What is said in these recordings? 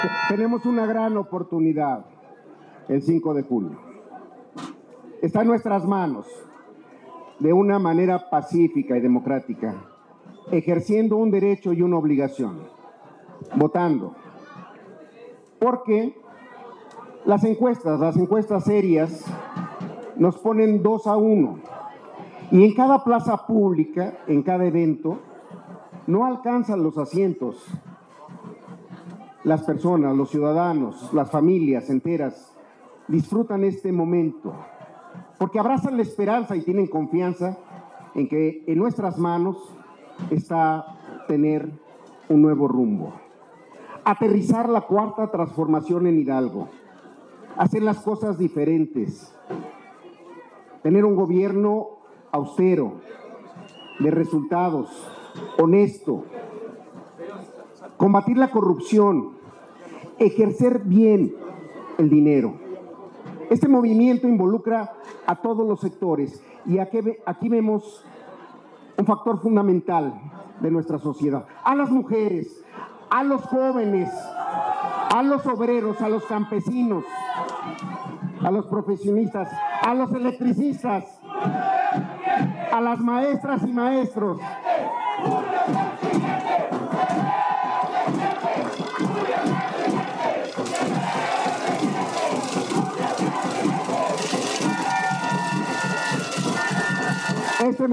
Tenemos una gran oportunidad el 5 de junio. Está en nuestras manos, de una manera pacífica y democrática, ejerciendo un derecho y una obligación, votando. Porque las encuestas serias nos ponen 2-1. Y en cada plaza pública, en cada evento, no alcanzan los asientos. Las personas, los ciudadanos, las familias enteras disfrutan este momento porque abrazan la esperanza y tienen confianza en que en nuestras manos está tener un nuevo rumbo. Aterrizar la cuarta transformación en Hidalgo, hacer las cosas diferentes, tener un gobierno austero, de resultados, honesto, combatir la corrupción, ejercer bien el dinero. Este movimiento involucra a todos los sectores y aquí vemos un factor fundamental de nuestra sociedad. A las mujeres, a los jóvenes, a los obreros, a los campesinos, a los profesionistas, a los electricistas, a las maestras y maestros. Este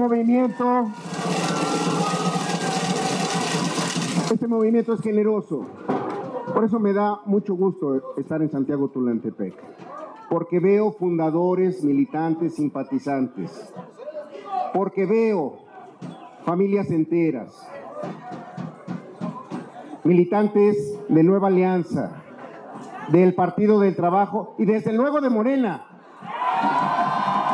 movimiento es generoso. Por eso me da mucho gusto estar en Santiago Tulantepec, porque veo fundadores, militantes, simpatizantes, porque veo familias enteras, militantes de Nueva Alianza, del Partido del Trabajo y desde luego de Morena.